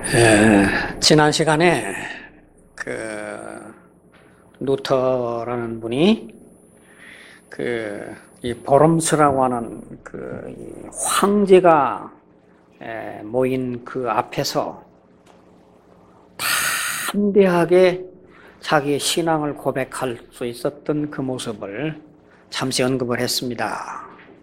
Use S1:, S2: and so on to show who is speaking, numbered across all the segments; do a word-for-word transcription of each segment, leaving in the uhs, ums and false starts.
S1: 에, 지난 시간에 그 루터라는 분이 그 이 보름스라고 하는 그 황제가 에, 모인 그 앞에서 담대하게 자기의 신앙을 고백할 수 있었던 그 모습을 잠시 언급을 했습니다.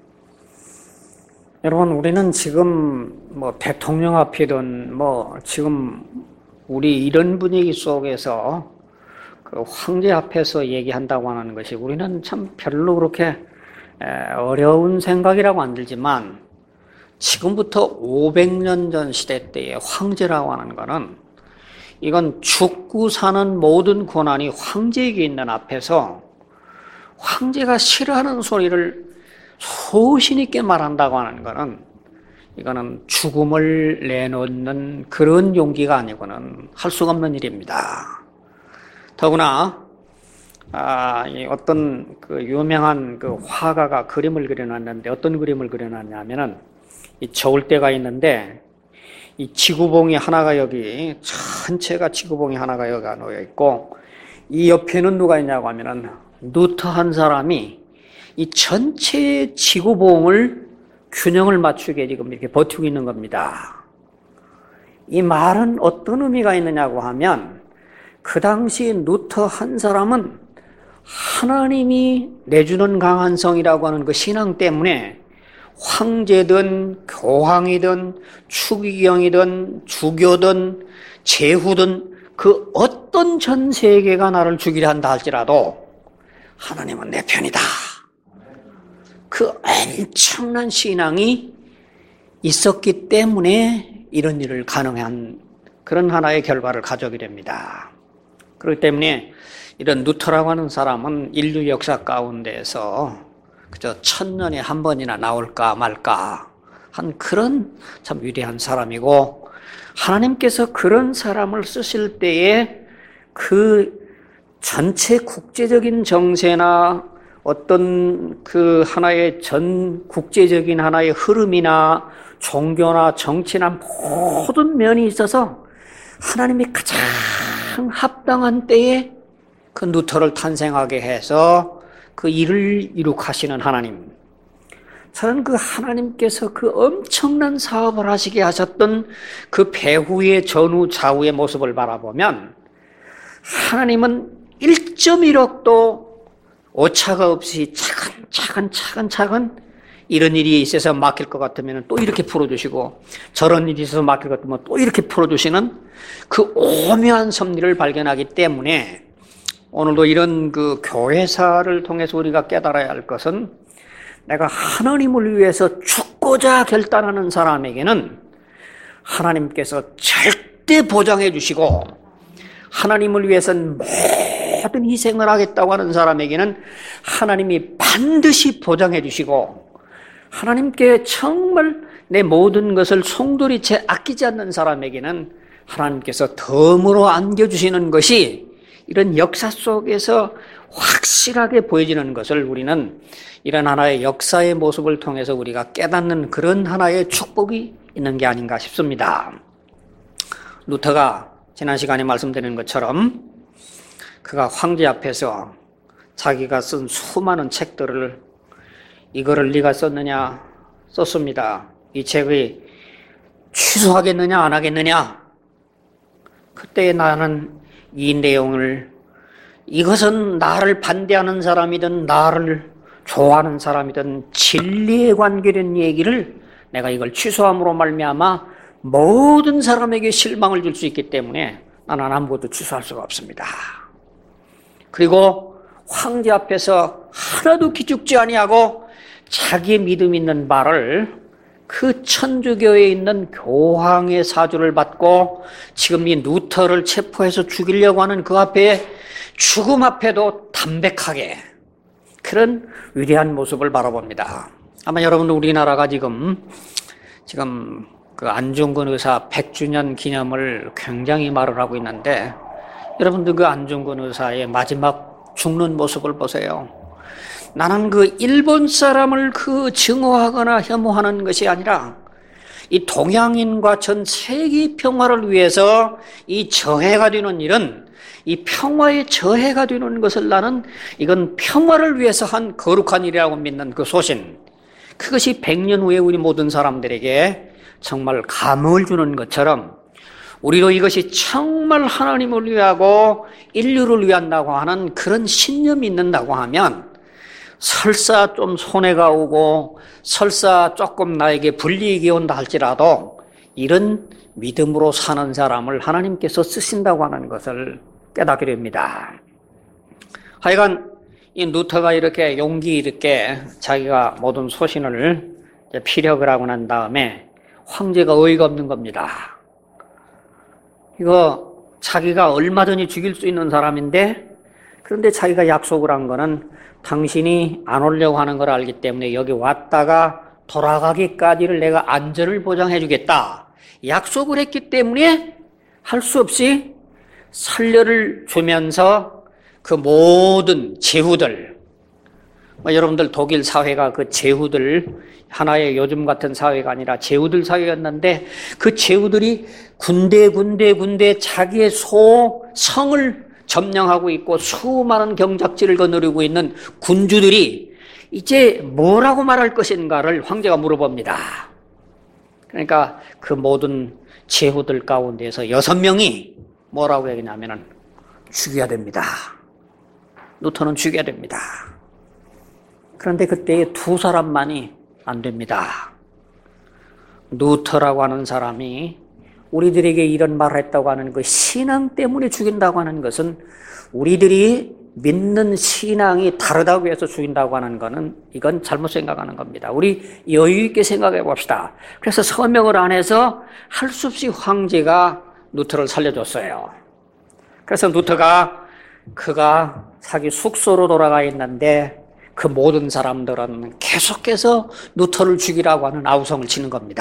S1: 여러분, 우리는 지금 뭐 대통령 앞이든 뭐 지금 우리 이런 분위기 속에서 그 황제 앞에서 얘기한다고 하는 것이 우리는 참 별로 그렇게 어려운 생각이라고 안 들지만, 지금부터 오백 년 전 시대 때의 황제라고 하는 것은 이건 죽고 사는 모든 권한이 황제에게 있는 앞에서 황제가 싫어하는 소리를 소신 있게 말한다고 하는 것은 이거는 죽음을 내놓는 그런 용기가 아니고는 할 수가 없는 일입니다. 더구나 아, 이 어떤 그 유명한 그 화가가 그림을 그려놨는데, 어떤 그림을 그려놨냐면은 이 저울대가 있는데 이 지구봉이 하나가 여기 전체가 지구봉이 하나가 여기가 놓여 있고, 이 옆에는 누가 있냐고 하면은 루터 한 사람이 이 전체 지구봉을 균형을 맞추게 지금 이렇게 버티고 있는 겁니다. 이 말은 어떤 의미가 있느냐고 하면, 그 당시 루터 한 사람은 하나님이 내주는 강한 성이라고 하는 그 신앙 때문에 황제든 교황이든 추기경이든 주교든 제후든 그 어떤 전 세계가 나를 죽이려 한다 할지라도 하나님은 내 편이다. 그 엄청난 신앙이 있었기 때문에 이런 일을 가능한 그런 하나의 결과를 가져오게 됩니다. 그렇기 때문에 이런 루터라고 하는 사람은 인류 역사 가운데에서 그저 천년에 한 번이나 나올까 말까 한 그런 참 위대한 사람이고, 하나님께서 그런 사람을 쓰실 때에 그 전체 국제적인 정세나 어떤 그 하나의 전 국제적인 하나의 흐름이나 종교나 정치나 모든 면이 있어서 하나님이 가장 합당한 때에 그 루터를 탄생하게 해서 그 일을 이룩하시는 하나님. 저는 그 하나님께서 그 엄청난 사업을 하시게 하셨던 그 배후의 전후 좌우의 모습을 바라보면, 하나님은 일 점 일억도 오차가 없이 차근차근 차근차근 이런 일이 있어서 막힐 것 같으면 또 이렇게 풀어주시고, 저런 일이 있어서 막힐 것 같으면 또 이렇게 풀어주시는 그 오묘한 섭리를 발견하기 때문에, 오늘도 이런 그 교회사를 통해서 우리가 깨달아야 할 것은, 내가 하나님을 위해서 죽고자 결단하는 사람에게는 하나님께서 절대 보장해 주시고, 하나님을 위해서는 모든 희생을 하겠다고 하는 사람에게는 하나님이 반드시 보장해 주시고, 하나님께 정말 내 모든 것을 송두리째 아끼지 않는 사람에게는 하나님께서 덤으로 안겨주시는 것이 이런 역사 속에서 확실하게 보여지는 것을 우리는 이런 하나의 역사의 모습을 통해서 우리가 깨닫는 그런 하나의 축복이 있는 게 아닌가 싶습니다. 루터가 지난 시간에 말씀드린 것처럼 그가 황제 앞에서 자기가 쓴 수많은 책들을, 이거를 네가 썼느냐? 썼습니다. 이 책을 취소하겠느냐? 안 하겠느냐? 그때 나는 이 내용을, 이것은 나를 반대하는 사람이든 나를 좋아하는 사람이든 진리에 관계된 얘기를 내가 이걸 취소함으로 말미암아 모든 사람에게 실망을 줄 수 있기 때문에 나는 아무것도 취소할 수가 없습니다. 그리고 황제 앞에서 하나도 기죽지 아니하고 자기의 믿음 있는 바를 그 천주교에 있는 교황의 사주를 받고 지금 이 루터를 체포해서 죽이려고 하는 그 앞에, 죽음 앞에도 담백하게 그런 위대한 모습을 바라봅니다. 아마 여러분, 우리나라가 지금 지금 그 안중근 의사 백 주년 기념을 굉장히 말을 하고 있는데, 여러분들 그 안중근 의사의 마지막 죽는 모습을 보세요. 나는 그 일본 사람을 그 증오하거나 혐오하는 것이 아니라 이 동양인과 전 세계 평화를 위해서 이 저해가 되는 일은 이 평화의 저해가 되는 것을 나는 이건 평화를 위해서 한 거룩한 일이라고 믿는 그 소신, 그것이 백 년 후에 우리 모든 사람들에게 정말 감흥을 주는 것처럼 우리도 이것이 정말 하나님을 위하고 인류를 위한다고 하는 그런 신념이 있는다고 하면 설사 좀 손해가 오고 설사 조금 나에게 불이익이 온다 할지라도 이런 믿음으로 사는 사람을 하나님께서 쓰신다고 하는 것을 깨닫게 됩니다. 하여간 이 루터가 이렇게 용기 있게 자기가 모든 소신을 피력을 하고 난 다음에 황제가 어이가 없는 겁니다. 이거 자기가 얼마든지 죽일 수 있는 사람인데, 그런데 자기가 약속을 한 거는 당신이 안 오려고 하는 걸 알기 때문에 여기 왔다가 돌아가기까지를 내가 안전을 보장해 주겠다 약속을 했기 때문에 할 수 없이 살려를 주면서 그 모든 제후들, 뭐 여러분들 독일 사회가 그 제후들, 하나의 요즘 같은 사회가 아니라 제후들 사회였는데 그 제후들이 군데 군데 군데 자기의 소 성을 점령하고 있고 수많은 경작지를 거느리고 있는 군주들이 이제 뭐라고 말할 것인가를 황제가 물어봅니다. 그러니까 그 모든 제후들 가운데서 여섯 명이 뭐라고 얘기냐면은 죽여야 됩니다. 루터는 죽여야 됩니다. 그런데 그때 두 사람만이 안 됩니다. 루터라고 하는 사람이 우리들에게 이런 말을 했다고 하는 그 신앙 때문에 죽인다고 하는 것은 우리들이 믿는 신앙이 다르다고 해서 죽인다고 하는 것은 이건 잘못 생각하는 겁니다. 우리 여유 있게 생각해 봅시다. 그래서 서명을 안 해서 할 수 없이 황제가 루터를 살려줬어요. 그래서 루터가 그가 자기 숙소로 돌아가 있는데 그 모든 사람들은 계속해서 루터를 죽이라고 하는 아우성을 치는 겁니다.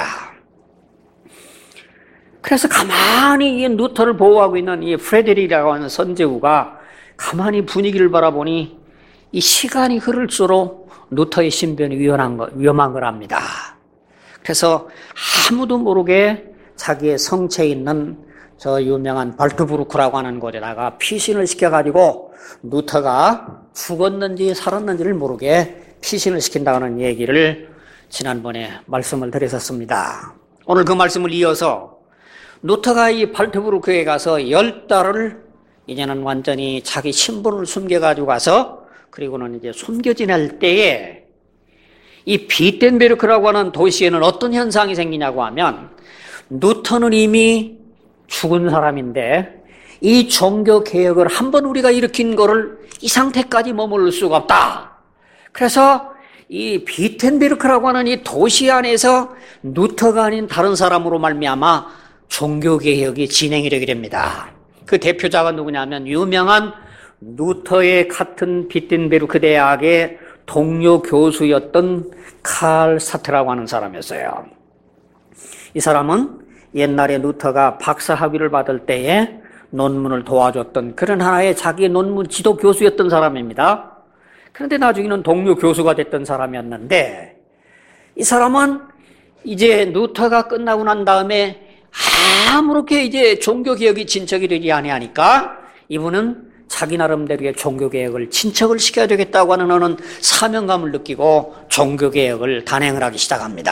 S1: 그래서 가만히 이 루터를 보호하고 있는 이 프레데릭이라고 하는 선제후가 가만히 분위기를 바라보니 이 시간이 흐를수록 루터의 신변이 위험한 거, 위험한 걸 압니다. 그래서 아무도 모르게 자기의 성체에 있는 저 유명한 발트부르크라고 하는 곳에다가 피신을 시켜가지고 루터가 죽었는지 살았는지를 모르게 피신을 시킨다는 얘기를 지난번에 말씀을 드렸었습니다. 오늘 그 말씀을 이어서 루터가 이 발트부르크에 가서 열 달을 이제는 완전히 자기 신분을 숨겨가지고 가서 그리고는 이제 숨겨 지낼 때에 이 비텐베르크라고 하는 도시에는 어떤 현상이 생기냐고 하면 루터는 이미 죽은 사람인데 이 종교 개혁을 한번 우리가 일으킨 거를 이 상태까지 머무를 수가 없다. 그래서 이 비텐베르크라고 하는 이 도시 안에서 루터가 아닌 다른 사람으로 말미암아 종교 개혁이 진행이 되게 됩니다. 그 대표자가 누구냐면 유명한 루터의 같은 비텐베르크 대학의 동료 교수였던 칼 사트라고 하는 사람이었어요. 이 사람은 옛날에 루터가 박사 학위를 받을 때에 논문을 도와줬던 그런 하나의 자기 논문 지도 교수였던 사람입니다. 그런데 나중에는 동료 교수가 됐던 사람이었는데 이 사람은 이제 루터가 끝나고 난 다음에 아무렇게 이제 종교개혁이 진척이 되지 아니하니까 이분은 자기 나름대로의 종교개혁을 진척을 시켜야 되겠다고 하는 어느 사명감을 느끼고 종교개혁을 단행을 하기 시작합니다.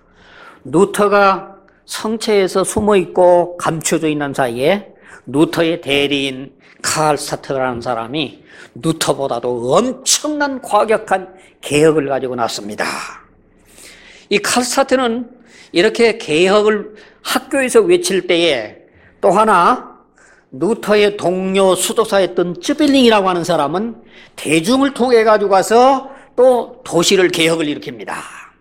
S1: 루터가 성체에서 숨어있고 감춰져 있는 사이에 루터의 대리인 칼 사트라는 사람이 루터보다도 엄청난 과격한 개혁을 가지고 났습니다. 이 칼 사트는 이렇게 개혁을 학교에서 외칠 때에 또 하나 루터의 동료 수도사였던 쯔빌링이라고 하는 사람은 대중을 통해 가지고 가서 또 도시를 개혁을 일으킵니다.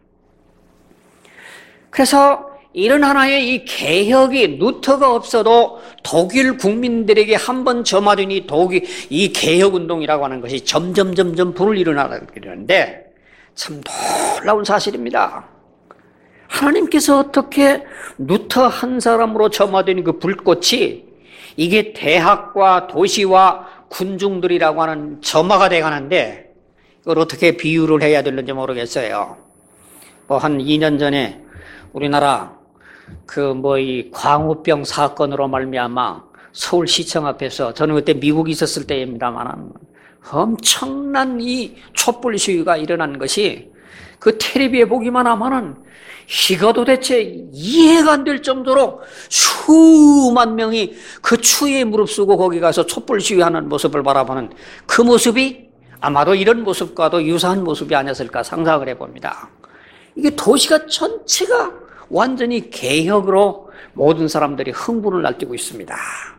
S1: 그래서 이런 하나의 이 개혁이 루터가 없어도 독일 국민들에게 한번 점화된 이 독일 이 개혁 운동이라고 하는 것이 점점 점점 불을 일어나게 되는데 참 놀라운 사실입니다. 하나님께서 어떻게 루터 한 사람으로 점화된 그 불꽃이 이게 대학과 도시와 군중들이라고 하는 점화가 돼가는데 이걸 어떻게 비유를 해야 되는지 모르겠어요. 뭐 한 이 년 전에 우리나라 그 뭐 이 광우병 사건으로 말미암아 서울시청 앞에서, 저는 그때 미국에 있었을 때입니다만, 엄청난 이 촛불 시위가 일어난 것이 그 텔레비에 보기만 하면은 이거 도대체 이해가 안 될 정도로 수만 명이 그 추위에 무릅쓰고 거기 가서 촛불 시위하는 모습을 바라보는 그 모습이 아마도 이런 모습과도 유사한 모습이 아니었을까 상상을 해봅니다. 이게 도시가 전체가 완전히 개혁으로 모든 사람들이 흥분을 날뛰고 있습니다.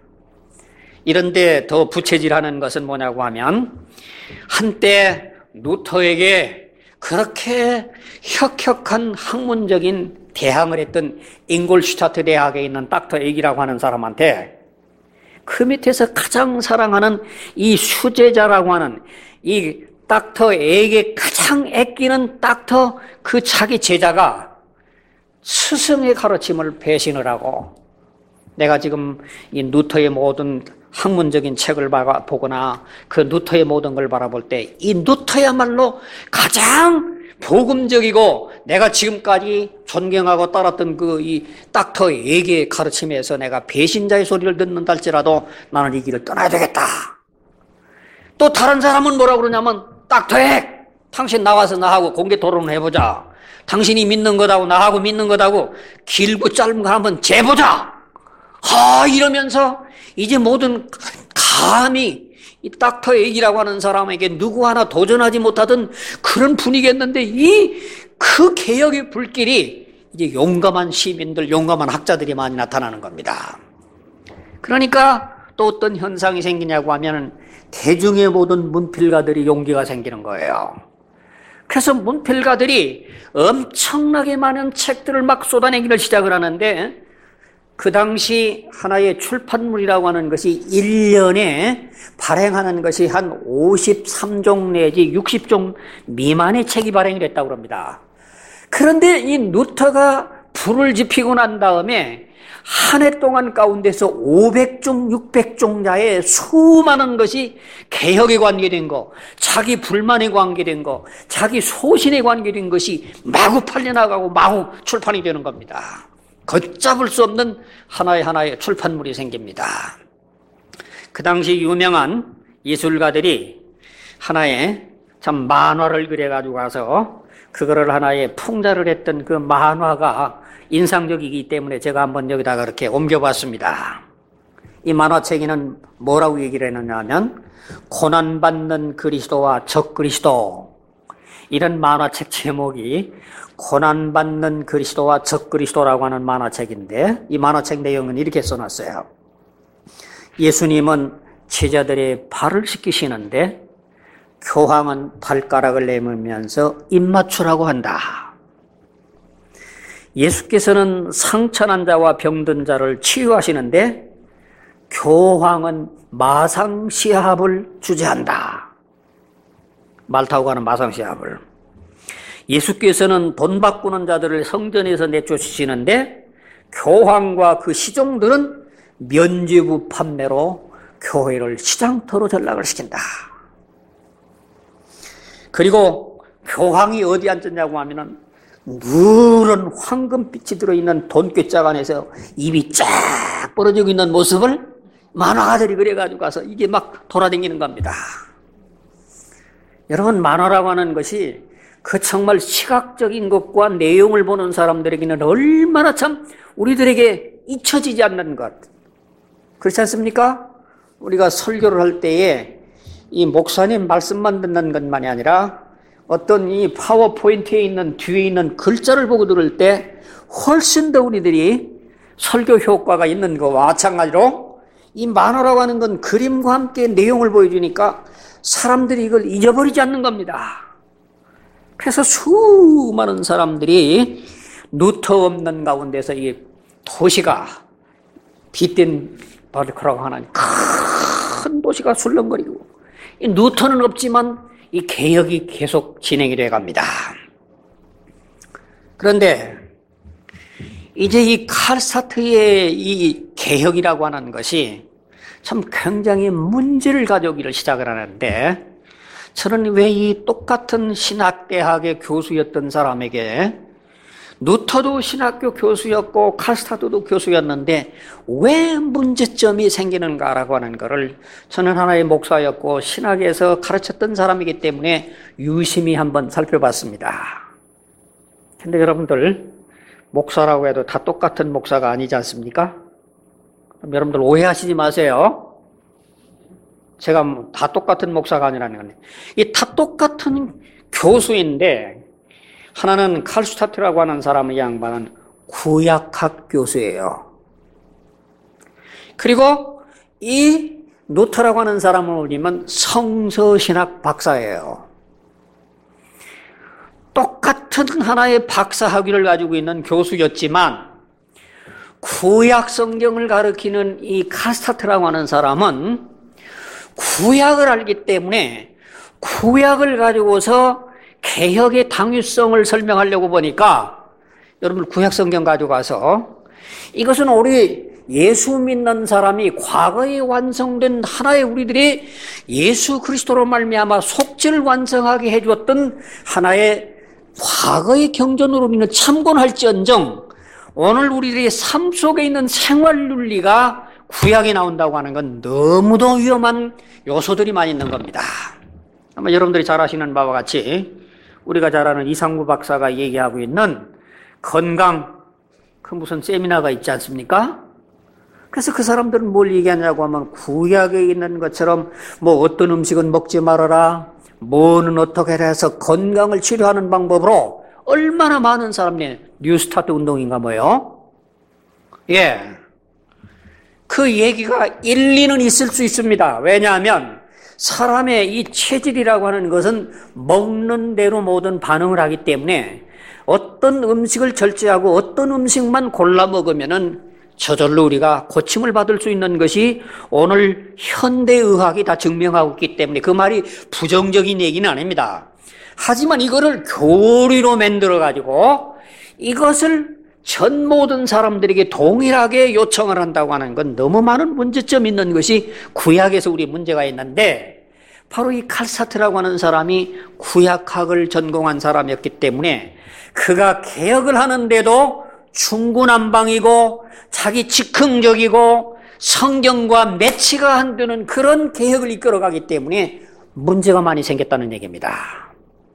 S1: 이런데 더 부채질하는 것은 뭐냐고 하면, 한때 루터에게 그렇게 혁혁한 학문적인 대항을 했던 잉골슈타트 대학에 있는 닥터 액이라고 하는 사람한테 그 밑에서 가장 사랑하는 이 수제자라고 하는 이 닥터 액에 가장 아끼는 닥터 그 자기 제자가 스승의 가르침을 배신을 하고, 내가 지금 이 루터의 모든 학문적인 책을 보거나 그 루터의 모든 걸 바라볼 때 이 루터야말로 가장 복음적이고 내가 지금까지 존경하고 따랐던 그 이 닥터 액의 가르침에서 내가 배신자의 소리를 듣는다 할지라도 나는 이 길을 떠나야 되겠다. 또 다른 사람은 뭐라고 그러냐면, 닥터 액, 당신 나와서 나하고 공개 토론을 해보자. 당신이 믿는 거다고 나하고 믿는 거다고 길고 짧은 거 한번 재보자. 아, 이러면서 이제 모든 감히 이 닥터 액이라고 하는 사람에게 누구 하나 도전하지 못하던 그런 분위기였는데, 이 그 개혁의 불길이 이제 용감한 시민들, 용감한 학자들이 많이 나타나는 겁니다. 그러니까 또 어떤 현상이 생기냐고 하면 대중의 모든 문필가들이 용기가 생기는 거예요. 그래서 문필가들이 엄청나게 많은 책들을 막 쏟아내기를 시작을 하는데, 그 당시 하나의 출판물이라고 하는 것이 일 년에 발행하는 것이 한 오십삼 종 내지 육십 종 미만의 책이 발행이 됐다고 합니다. 그런데 이 루터가 불을 지피고 난 다음에 한 해 동안 가운데서 오백 종, 육백 종자의 수많은 것이 개혁에 관계된 거, 자기 불만에 관계된 거, 자기 소신에 관계된 것이 마구 팔려나가고 마구 출판이 되는 겁니다. 걷잡을 수 없는 하나의 하나의 출판물이 생깁니다. 그 당시 유명한 예술가들이 하나의 참 만화를 그려가지고 가서 그거를 하나의 풍자를 했던 그 만화가 인상적이기 때문에 제가 한번 여기다가 이렇게 옮겨봤습니다. 이 만화책에는 뭐라고 얘기를 했느냐 하면, 고난받는 그리스도와 적그리스도, 이런 만화책 제목이 고난받는 그리스도와 적그리스도라고 하는 만화책인데, 이 만화책 내용은 이렇게 써놨어요. 예수님은 제자들의 발을 씻기시는데 교황은 발가락을 내밀면서 입맞추라고 한다. 예수께서는 상처난 자와 병든 자를 치유하시는데 교황은 마상시합을 주재한다. 말 타고 가는 마상시합을. 예수께서는 돈 바꾸는 자들을 성전에서 내쫓으시는데 교황과 그 시종들은 면죄부 판매로 교회를 시장터로 전락을 시킨다. 그리고 교황이 어디 앉았냐고 하면은 누런 황금빛이 들어있는 돈꾀짝 안에서 입이 쫙 벌어지고 있는 모습을 만화가들이 그려가지고 가서 이게 막 돌아다니는 겁니다. 여러분, 만화라고 하는 것이 그 정말 시각적인 것과 내용을 보는 사람들에게는 얼마나 참 우리들에게 잊혀지지 않는 것. 그렇지 않습니까? 우리가 설교를 할 때에 이 목사님 말씀만 듣는 것만이 아니라 어떤 이 파워포인트에 있는 뒤에 있는 글자를 보고 들을 때 훨씬 더 우리들이 설교 효과가 있는 것과 마찬가지로 이 만화라고 하는 건 그림과 함께 내용을 보여주니까 사람들이 이걸 잊어버리지 않는 겁니다. 그래서 수많은 사람들이 루터 없는 가운데서 이 도시가 빗댄 바르크라고 하는 큰 도시가 술렁거리고, 이 루터는 없지만 이 개혁이 계속 진행이 돼 갑니다. 그런데 이제 이 칼사트의 이 개혁이라고 하는 것이 참 굉장히 문제를 가져오기를 시작을 하는데, 저는 왜 이 똑같은 신학대학의 교수였던 사람에게 루터도 신학교 교수였고 칼스타트도 교수였는데 왜 문제점이 생기는가라고 하는 것을 저는 하나의 목사였고 신학에서 가르쳤던 사람이기 때문에 유심히 한번 살펴봤습니다. 근데 여러분들 목사라고 해도 다 똑같은 목사가 아니지 않습니까? 여러분들 오해하시지 마세요. 제가 다 똑같은 목사가 아니라는 건데 이 다 똑같은 교수인데 하나는 칼슈타트라고 하는 사람의 양반은 구약학 교수예요. 그리고 이 루터라고 하는 사람을 올리면 성서신학 박사예요. 똑같은 하나의 박사 학위를 가지고 있는 교수였지만 구약 성경을 가리키는 이 칼슈타트라고 하는 사람은 구약을 알기 때문에 구약을 가지고서 개혁의 당위성을 설명하려고 보니까 여러분 구약 성경 가져가서 이것은 우리 예수 믿는 사람이 과거에 완성된 하나의 우리들이 예수 그리스도로 말미암아 속죄를 완성하게 해주었던 하나의 과거의 경전으로 우리는 참고할지언정 오늘 우리들의 삶 속에 있는 생활 윤리가 구약에 나온다고 하는 건 너무도 위험한 요소들이 많이 있는 겁니다. 아마 여러분들이 잘 아시는 바와 같이 우리가 잘 아는 이상구 박사가 얘기하고 있는 건강 그 무슨 세미나가 있지 않습니까? 그래서 그 사람들은 뭘 얘기하냐고 하면 구약에 있는 것처럼 뭐 어떤 음식은 먹지 말아라, 뭐는 어떻게 해서 건강을 치료하는 방법으로 얼마나 많은 사람이 뉴스타트 운동인가 뭐요? 예. 그 얘기가 일리는 있을 수 있습니다. 왜냐하면 사람의 이 체질이라고 하는 것은 먹는 대로 모든 반응을 하기 때문에 어떤 음식을 절제하고 어떤 음식만 골라 먹으면은 저절로 우리가 고침을 받을 수 있는 것이 오늘 현대의학이 다 증명하고 있기 때문에 그 말이 부정적인 얘기는 아닙니다. 하지만 이거를 교리로 만들어가지고 이것을 전 모든 사람들에게 동일하게 요청을 한다고 하는 건 너무 많은 문제점이 있는 것이 구약에서 우리 문제가 있는데 바로 이 칼사트라고 하는 사람이 구약학을 전공한 사람이었기 때문에 그가 개혁을 하는데도 중구난방이고 자기 즉흥적이고 성경과 매치가 안 되는 그런 개혁을 이끌어가기 때문에 문제가 많이 생겼다는 얘기입니다.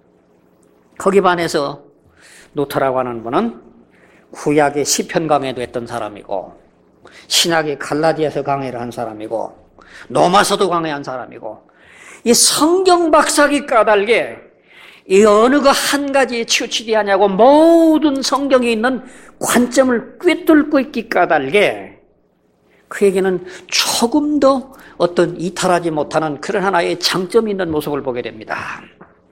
S1: 거기 반해서 루터라고 하는 분은 구약의 시편 강해도 했던 사람이고 신약의 갈라디아서 강해를 한 사람이고 로마서도 강해한 사람이고 이 성경 박사기 까닭에 이 어느 거 한 가지에 치우치지 않냐고 모든 성경에 있는 관점을 꿰뚫고 있기 까닭에 그에게는 조금 더 어떤 이탈하지 못하는 그런 하나의 장점이 있는 모습을 보게 됩니다.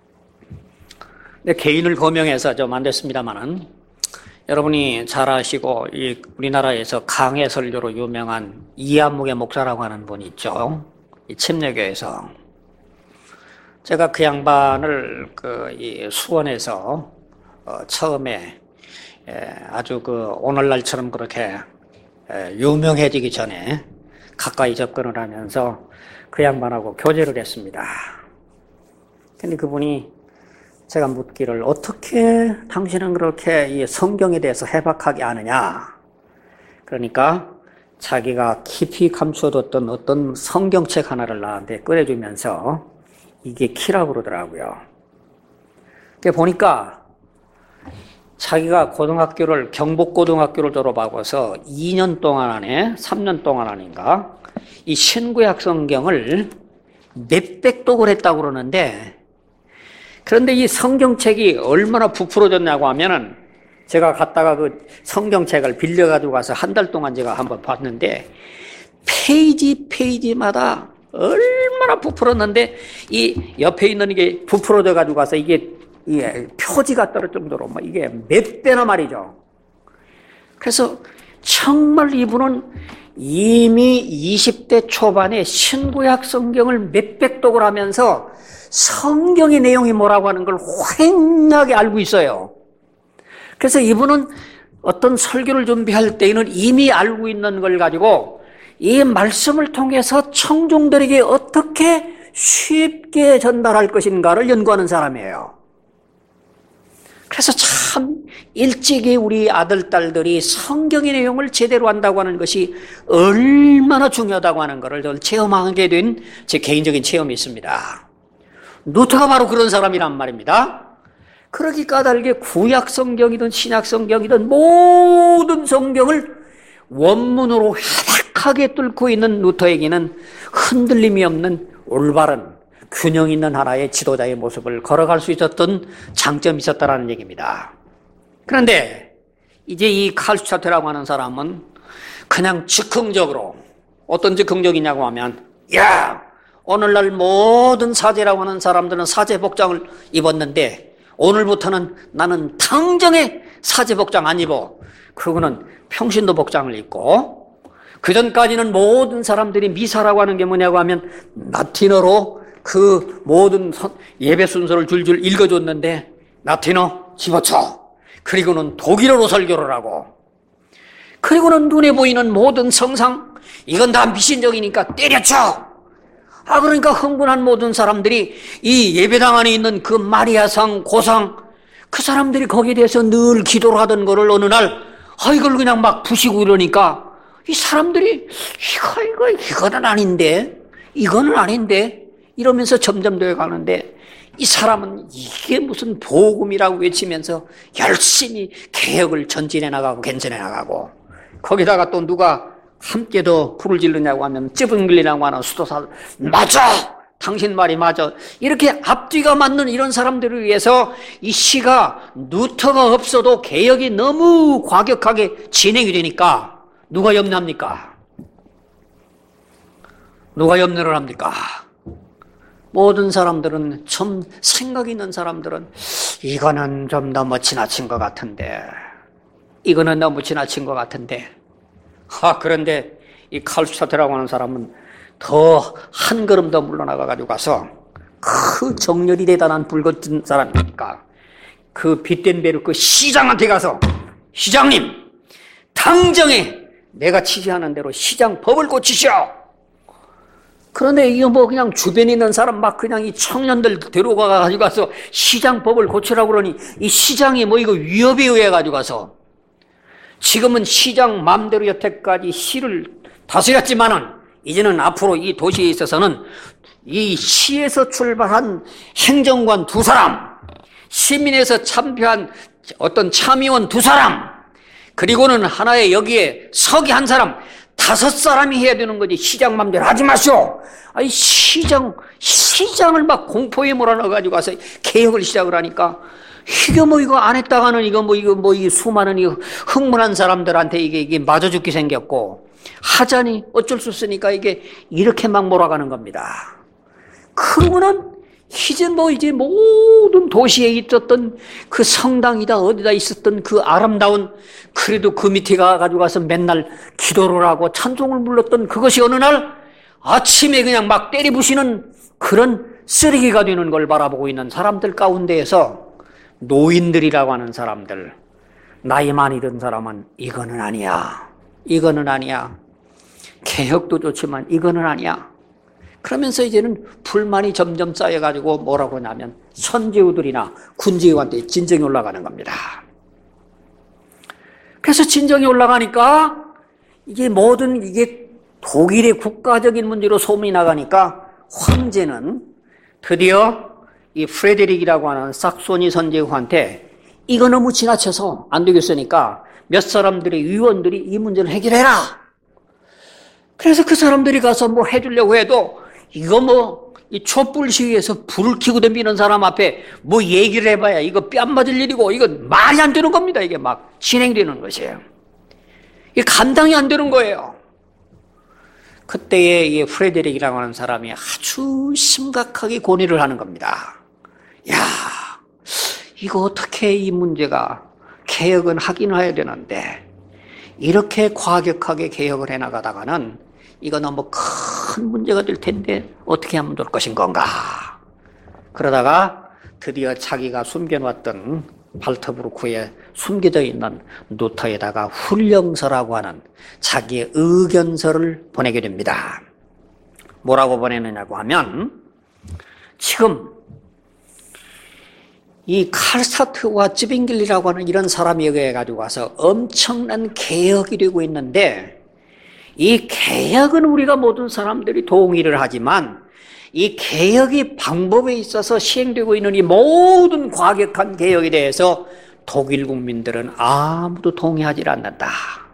S1: 개인을 거명해서 좀 안 됐습니다만은 여러분이 잘 아시고 이 우리나라에서 강해 설교로 유명한 이한묵의 목사라고 하는 분이 있죠. 이 침례교에서 제가 그 양반을 그 이 수원에서 어 처음에 에 아주 그 오늘날처럼 그렇게 에 유명해지기 전에 가까이 접근을 하면서 그 양반하고 교제를 했습니다. 근데 그분이 제가 묻기를 어떻게 당신은 그렇게 이 성경에 대해서 해박하게 아느냐? 그러니까 자기가 깊이 감춰뒀던 어떤 성경책 하나를 나한테 꺼내주면서 이게 키라고 그러더라고요. 그러니까 보니까 자기가 고등학교를 경복고등학교를 졸업하고서 이 년 동안 안에 삼 년 동안 아닌가 이 신구약 성경을 몇백 독을 했다고 그러는데 그런데 이 성경책이 얼마나 부풀어졌냐고 하면은 제가 갔다가 그 성경책을 빌려가지고 가서 한 달 동안 제가 한번 봤는데 페이지 페이지마다 얼마나 부풀었는데 이 옆에 있는 이게 부풀어져 가지고 가서 이게, 이게 표지가 떨어질 정도로 뭐 이게 몇 배나 말이죠. 그래서 정말 이분은 이미 이십 대 초반에 신구약 성경을 몇백 독을 하면서 성경의 내용이 뭐라고 하는 걸 휑하게 알고 있어요. 그래서 이분은 어떤 설교를 준비할 때에는 이미 알고 있는 걸 가지고 이 말씀을 통해서 청중들에게 어떻게 쉽게 전달할 것인가를 연구하는 사람이에요. 그래서 참 일찍이 우리 아들, 딸들이 성경의 내용을 제대로 한다고 하는 것이 얼마나 중요하다고 하는 것을 저는 체험하게 된 제 개인적인 체험이 있습니다. 루터가 바로 그런 사람이란 말입니다. 그러기 까닭에 구약 성경이든 신약 성경이든 모든 성경을 원문으로 해박하게 뚫고 있는 루터에게는 흔들림이 없는 올바른 균형 있는 하나의 지도자의 모습을 걸어갈 수 있었던 장점이 있었다는 얘기입니다. 그런데 이제 이 칼 슈타트라고 하는 사람은 그냥 즉흥적으로, 어떤 즉흥적이냐고 하면, 야, 오늘날 모든 사제라고 하는 사람들은 사제 복장을 입었는데 오늘부터는 나는 당정의 사제 복장 안 입어. 그러고는 평신도 복장을 입고, 그 전까지는 모든 사람들이 미사라고 하는 게 뭐냐고 하면 라틴어로 그 모든 예배 순서를 줄줄 읽어줬는데 라틴어 집어쳐. 그리고는 독일어로 설교를 하고, 그리고는 눈에 보이는 모든 성상, 이건 다 미신적이니까 때려쳐. 아, 그러니까 흥분한 모든 사람들이 이 예배당 안에 있는 그 마리아상, 고상, 그 사람들이 거기에 대해서 늘 기도를 하던 거를 어느 날, 아, 이걸 그냥 막 부시고 이러니까 이 사람들이 이거, 이거, 이거는 아닌데, 이거는 아닌데, 이러면서 점점 되어 가는데, 이 사람은 이게 무슨 복음이라고 외치면서 열심히 개혁을 전진해 나가고 개선해 나가고, 거기다가 또 누가 함께 더 불을 지르냐고 하면 찌분글리라고 하는 수도사, 맞아! 당신 말이 맞아. 이렇게 앞뒤가 맞는 이런 사람들을 위해서 이 시가 루터가 없어도 개혁이 너무 과격하게 진행이 되니까 누가 염려합니까? 누가 염려를 합니까? 모든 사람들은, 좀 생각 있는 사람들은 이거는 좀 너무 지나친 것 같은데, 이거는 너무 지나친 것 같은데, 아, 그런데 이 칼 슈타트라고 하는 사람은 더 한 걸음 더 물러나가 가지고 가서, 그 정열이 대단한 불 같은 사람이니까 그 비텐베르크 시장한테 가서, 시장님, 당정에 내가 지시하는 대로 시장 법을 고치시오. 그런데 이거 뭐 그냥 주변에 있는 사람 막 그냥 이 청년들 데려가 가지고 가서 시장 법을 고치라고 그러니 이 시장이 뭐 이거 위협에 의해 가지고 가서, 지금은 시장 마음대로 여태까지 시를 다스렸지만은 이제는 앞으로 이 도시에 있어서는 이 시에서 출발한 행정관 두 사람, 시민에서 참여한 어떤 참의원 두 사람, 그리고는 하나의 여기에 서기 한 사람, 다섯 사람이 해야 되는 거지. 시장 맘대로 하지 마시오. 아니, 시장, 시장을 막 공포에 몰아넣어가지고 가서 개혁을 시작을 하니까, 이거 뭐 이거 안 했다가는 이거 뭐 이거 뭐 이 수많은 이 흥분한 사람들한테 이게 이게 맞아 죽게 생겼고, 하자니 어쩔 수 없으니까 이게 이렇게 막 몰아가는 겁니다. 그러고는 이제 뭐 이제 모든 도시에 있었던 그 성당이다 어디다 있었던 그 아름다운, 그래도 그 밑에 가가지고 가서 맨날 기도를 하고 찬송을 불렀던 그것이 어느 날 아침에 그냥 막 때리부시는 그런 쓰레기가 되는 걸 바라보고 있는 사람들 가운데에서 노인들이라고 하는 사람들, 나이 많이 든 사람은 이거는 아니야, 이거는 아니야, 개혁도 좋지만 이거는 아니야. 그러면서 이제는 불만이 점점 쌓여가지고 뭐라고 하냐면 선제우들이나 군제우한테 진정이 올라가는 겁니다. 그래서 진정이 올라가니까 이게 모든 이게 독일의 국가적인 문제로 소문이 나가니까 황제는 드디어 이 프레데릭이라고 하는 삭소니 선제후한테 이거 너무 지나쳐서 안 되겠으니까 몇 사람들의 의원들이 이 문제를 해결해라. 그래서 그 사람들이 가서 뭐 해주려고 해도 이거 뭐 이 촛불 시위에서 불을 켜고 덤비는 사람 앞에 뭐 얘기를 해봐야 이거 뺨 맞을 일이고, 이거 말이 안 되는 겁니다. 이게 막 진행되는 것이에요. 이게 감당이 안 되는 거예요. 그때에 이 프레데릭이라고 하는 사람이 아주 심각하게 고뇌를 하는 겁니다. 야, 이거 어떻게 이 문제가 개혁은 하긴 해야 되는데 이렇게 과격하게 개혁을 해나가다가는 이거 너무 큰 문제가 될 텐데 어떻게 하면 될 것인 건가. 그러다가 드디어 자기가 숨겨놨던 발트부르크에 숨겨져 있는 루터에다가 훈령서라고 하는 자기의 의견서를 보내게 됩니다. 뭐라고 보내느냐고 하면, 지금 이 칼스타트와 쯔빙길리라고 하는 이런 사람이 여기에 가지고 와서 엄청난 개혁이 되고 있는데, 이 개혁은 우리가 모든 사람들이 동의를 하지만 이 개혁이 방법에 있어서 시행되고 있는 이 모든 과격한 개혁에 대해서 독일 국민들은 아무도 동의하지 않는다.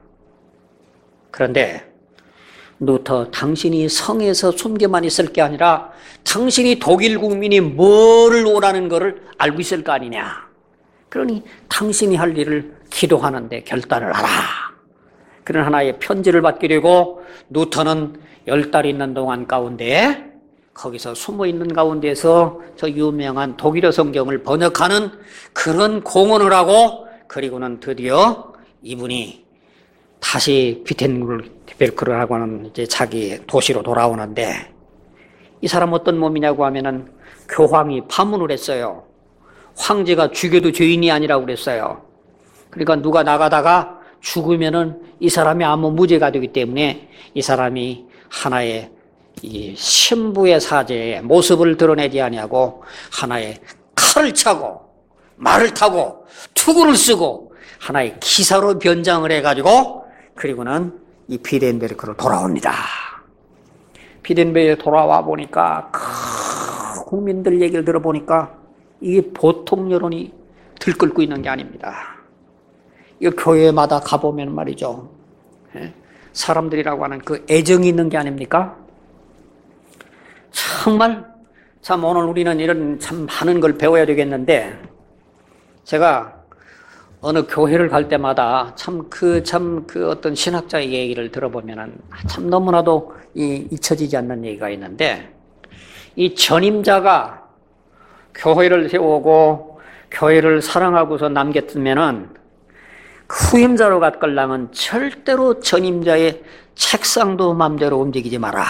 S1: 그런데 루터, 당신이 성에서 숨겨만 있을 게 아니라 당신이 독일 국민이 뭐를 원하는 것을 알고 있을 거 아니냐. 그러니 당신이 할 일을 기도하는데 결단을 하라. 그런 하나의 편지를 받게 되고, 루터는 열 달 있는 동안 가운데 거기서 숨어 있는 가운데서 저 유명한 독일어 성경을 번역하는 그런 공헌을 하고, 그리고는 드디어 이분이 다시 비텐베르크를 하고 하는 이제 자기 도시로 돌아오는데, 이 사람 어떤 몸이냐고 하면은 교황이 파문을 했어요. 황제가 죽여도 죄인이 아니라고 그랬어요. 그러니까 누가 나가다가 죽으면은 이 사람이 아무 무죄가 되기 때문에 이 사람이 하나의 이 신부의 사제의 모습을 드러내지 아니하고 하나의 칼을 차고 말을 타고 투구를 쓰고 하나의 기사로 변장을 해가지고, 그리고는 이 비텐베르크로 돌아옵니다. 비텐베르크에 돌아와 보니까 그 국민들 얘기를 들어보니까 이게 보통 여론이 들끓고 있는 게 아닙니다. 이 교회마다 가보면 말이죠, 사람들이라고 하는 그 애정이 있는 게 아닙니까? 정말 참 오늘 우리는 이런 참 많은 걸 배워야 되겠는데, 제가 어느 교회를 갈 때마다 참 그 참 그 어떤 신학자의 얘기를 들어보면은 참 너무나도 이 잊혀지지 않는 얘기가 있는데, 이 전임자가 교회를 세우고 교회를 사랑하고서 남겼으면은 후임자로 갖걸라면 절대로 전임자의 책상도 마음대로 움직이지 마라.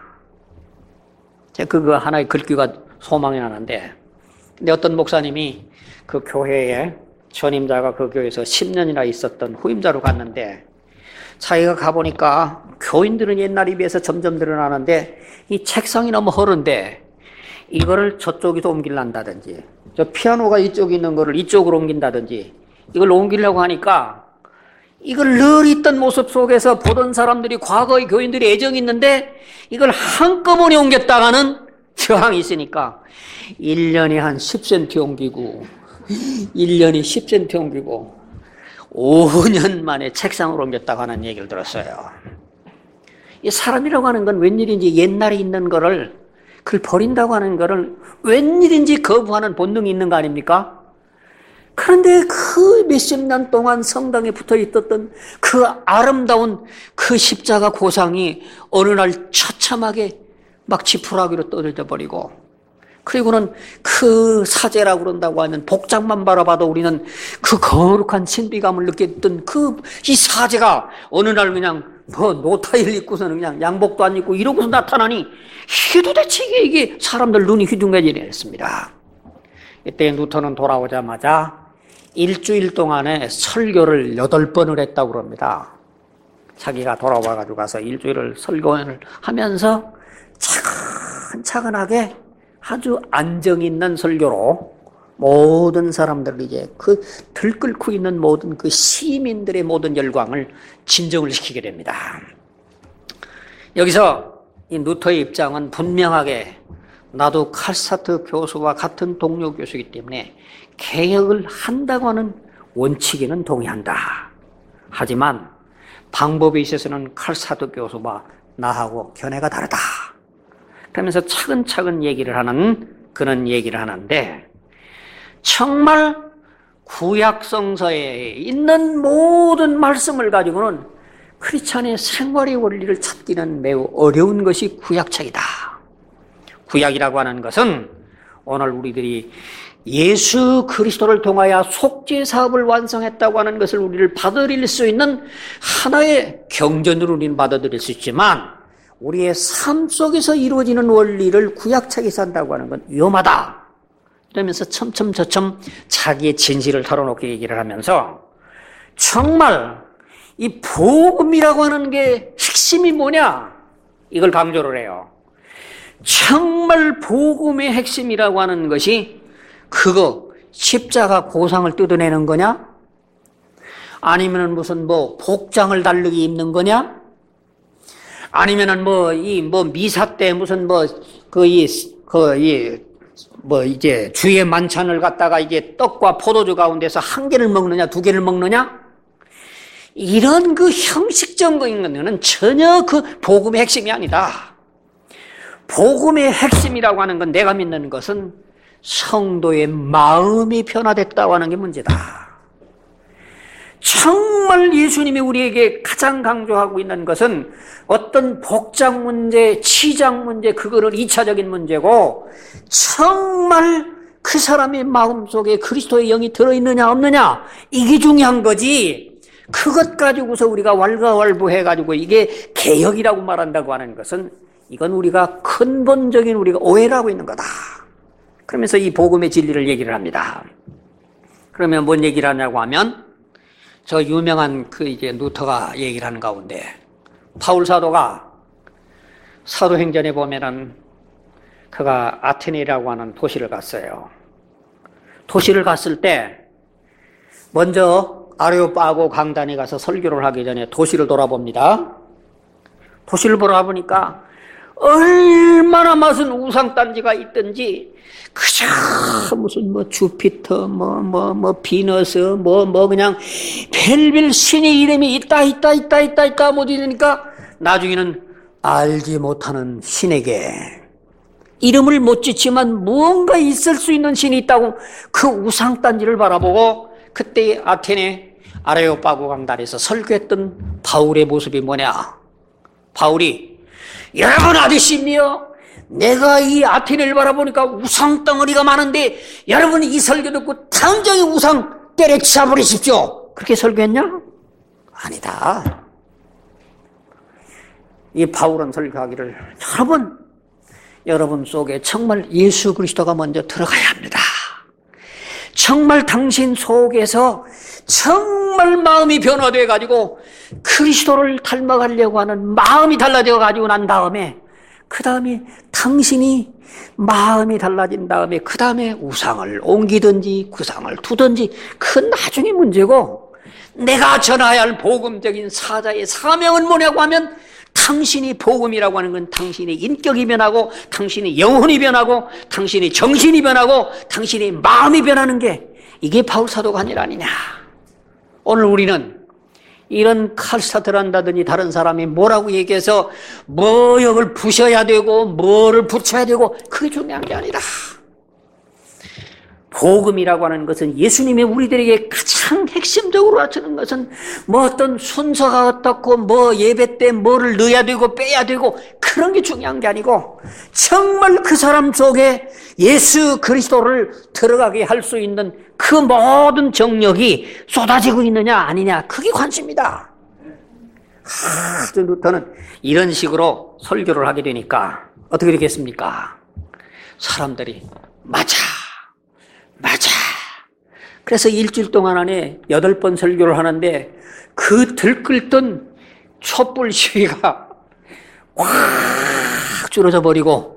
S1: 제가 그거 하나의 글귀가 소망이 나는데, 근데 어떤 목사님이 그 교회에 전임자가 그 교회에서 십 년이나 있었던 후임자로 갔는데, 자기가 가보니까 교인들은 옛날에 비해서 점점 늘어나는데 이 책상이 너무 허른데 이거를 저쪽에서 옮기려한다든지, 저 피아노가 이쪽에 있는 거를 이쪽으로 옮긴다든지, 이걸 옮기려고 하니까 이걸 늘 있던 모습 속에서 보던 사람들이, 과거의 교인들이 애정이 있는데 이걸 한꺼번에 옮겼다가는 저항이 있으니까 일 년에 한 십 센티미터 옮기고 일 년에 십 센티미터 옮기고 오 년 만에 책상으로 옮겼다고 하는 얘기를 들었어요. 이 사람이라고 하는 건 웬일인지 옛날에 있는 거를, 그걸 버린다고 하는 거를 웬일인지 거부하는 본능이 있는 거 아닙니까? 그런데 그 몇십 년 동안 성당에 붙어 있었던 그 아름다운 그 십자가 고상이 어느 날 처참하게 막 지푸라기로 떨어져 버리고, 그리고는 그 사제라고 그런다고 하는 복장만 바라봐도 우리는 그 거룩한 신비감을 느꼈던 그 이 사제가 어느 날 그냥 뭐 노타일 입고서는 그냥 양복도 안 입고 이러고서 나타나니, 이게 도대체 이게, 이게 사람들 눈이 휘둥그레지려 했습니다. 이때 루터는 돌아오자마자 일주일 동안에 설교를 여덟 번을 했다고 그럽니다. 자기가 돌아와가지고 가서 일주일을 설교를 하면서 차근차근하게 아주 안정 있는 설교로 모든 사람들, 이제 그 들끓고 있는 모든 그 시민들의 모든 열광을 진정을 시키게 됩니다. 여기서 이 루터의 입장은 분명하게, 나도 칼스타트 교수와 같은 동료 교수이기 때문에 개혁을 한다고 하는 원칙에는 동의한다. 하지만 방법에 있어서는 칼스타트 교수와 나하고 견해가 다르다. 그러면서 차근차근 얘기를 하는 그런 얘기를 하는데, 정말 구약성서에 있는 모든 말씀을 가지고는 크리스찬의 생활의 원리를 찾기는 매우 어려운 것이 구약책이다. 구약이라고 하는 것은 오늘 우리들이 예수 그리스도를 통하여 속죄 사업을 완성했다고 하는 것을 우리를 받아들일 수 있는 하나의 경전으로 우리는 받아들일 수 있지만, 우리의 삶 속에서 이루어지는 원리를 구약책에서 한다고 하는 건 위험하다. 그러면서 첨첨처첨 자기의 진실을 털어놓게 얘기를 하면서, 정말 이 복음이라고 하는 게 핵심이 뭐냐, 이걸 강조를 해요. 정말 복음의 핵심이라고 하는 것이 그거 십자가 고상을 뜯어내는 거냐? 아니면은 무슨 뭐 복장을 다르게 입는 거냐? 아니면은 뭐 이 뭐 미사 때 무슨 뭐 그 이 그 이 뭐 이제 주의 만찬을 갖다가 이제 떡과 포도주 가운데서 한 개를 먹느냐 두 개를 먹느냐? 이런 그 형식적인 거는 전혀 그 복음의 핵심이 아니다. 복음의 핵심이라고 하는 건, 내가 믿는 것은 성도의 마음이 변화됐다고 하는 게 문제다. 정말 예수님이 우리에게 가장 강조하고 있는 것은 어떤 복장 문제, 치장 문제, 그거는 이차적인 문제고, 정말 그 사람의 마음속에 그리스도의 영이 들어있느냐 없느냐, 이게 중요한 거지. 그것 가지고서 우리가 왈가왈부해가지고 이게 개혁이라고 말한다고 하는 것은, 이건 우리가 근본적인 우리가 오해를 하고 있는 거다. 그러면서 이 복음의 진리를 얘기를 합니다. 그러면 뭔 얘기를 하냐고 하면, 저 유명한 그 이제 루터가 얘기를 하는 가운데, 바울 사도가 사도행전에 보면은 그가 아테네라고 하는 도시를 갔어요. 도시를 갔을 때 먼저 아레오파고 강단에 가서 설교를 하기 전에 도시를 돌아봅니다. 도시를 돌아보니까 얼마나 많은 우상단지가 있든지, 그저 무슨 뭐 주피터, 뭐 뭐 뭐 비너스, 뭐 뭐 그냥 별별 신의 이름이 있다 있다 있다 있다 있다 못 이러니까 나중에는 알지 못하는 신에게 이름을 못 짓지만 무언가 있을 수 있는 신이 있다고 그 우상단지를 바라보고, 그때 아테네 아레오파고 강단에서 설교했던 바울의 모습이 뭐냐? 바울이, 여러분 아저씨입니요, 내가 이 아테네를 바라보니까 우상 덩어리가 많은데 여러분이 이 설교 듣고 당장에 우상 때려치워 버리십시오. 그렇게 설교했냐? 아니다. 이 바울은 설교하기를, 여러분, 여러분 속에 정말 예수 그리스도가 먼저 들어가야 합니다. 정말 당신 속에서 정말 마음이 변화되어 가지고 그리스도를 닮아가려고 하는 마음이 달라져 가지고 난 다음에, 그 다음에 당신이 마음이 달라진 다음에 그 다음에 우상을 옮기든지 구상을 두든지 그건 나중에 문제고, 내가 전해야 할 복음적인 사자의 사명은 뭐냐고 하면, 당신이 복음이라고 하는 건 당신의 인격이 변하고, 당신의 영혼이 변하고, 당신의 정신이 변하고, 당신의 마음이 변하는 게, 이게 바울 사도가 한 일 아니냐. 오늘 우리는 이런 칼스타트를 한다든지 다른 사람이 뭐라고 얘기해서 뭐역을 부셔야 되고 뭐를 붙여야 되고, 그게 중요한 게 아니다. 복음이라고 하는 것은, 예수님이 우리들에게 가장 핵심적으로 가르치는 것은 뭐 어떤 순서가 어떻고 뭐 예배 때 뭐를 넣어야 되고 빼야 되고 그런 게 중요한 게 아니고, 정말 그 사람 속에 예수 그리스도를 들어가게 할 수 있는 그 모든 정력이 쏟아지고 있느냐 아니냐, 그게 관심이다. 하, 루터는 이런 식으로 설교를 하게 되니까 어떻게 되겠습니까? 사람들이 맞아 맞아. 그래서 일주일 동안 안에 여덟 번 설교를 하는데, 그 들끓던 촛불 시위가 확 줄어져 버리고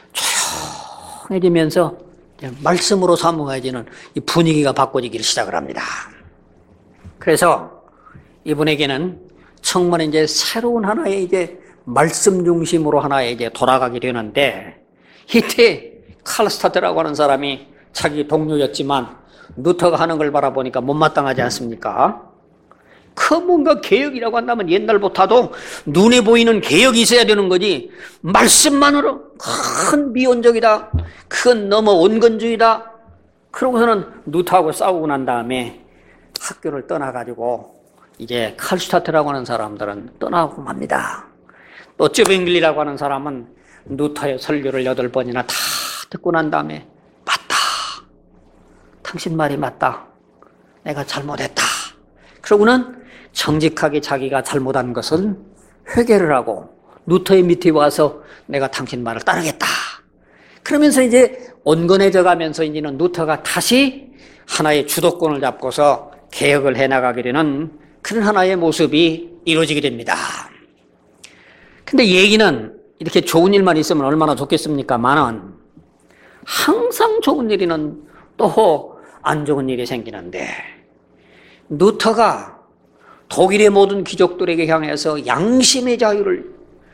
S1: 조용해지면서 말씀으로 사모해지는 이 분위기가 바꿔지기를 시작을 합니다. 그래서 이분에게는 정말 이제 새로운 하나의 이제 말씀 중심으로 하나의 이제 돌아가게 되는데, 이때 칼스타트라고 하는 사람이 자기 동료였지만 루터가 하는 걸 바라보니까 못마땅하지 않습니까? 그 뭔가 개혁이라고 한다면 옛날부터도 눈에 보이는 개혁이 있어야 되는 거지, 말씀만으로 큰 미온적이다, 그건 너무 온건주의다, 그러고서는 루터하고 싸우고 난 다음에 학교를 떠나가지고 이제 칼슈타트라고 하는 사람들은 떠나고 맙니다. 또 쯔빙글리라고 하는 사람은 루터의 설교를 여덟 번이나 다 듣고 난 다음에, 맞다, 당신 말이 맞다, 내가 잘못했다, 그러고는 정직하게 자기가 잘못한 것을 회개를 하고 루터의 밑에 와서 내가 당신 말을 따르겠다, 그러면서 이제 온건해져 가면서 이제는 루터가 다시 하나의 주도권을 잡고서 개혁을 해나가게 되는 그런 하나의 모습이 이루어지게 됩니다. 근데 얘기는 이렇게 좋은 일만 있으면 얼마나 좋겠습니까? 만은 항상 좋은 일이는 또 안 좋은 일이 생기는데, 루터가 독일의 모든 귀족들에게 향해서 양심의 자유를,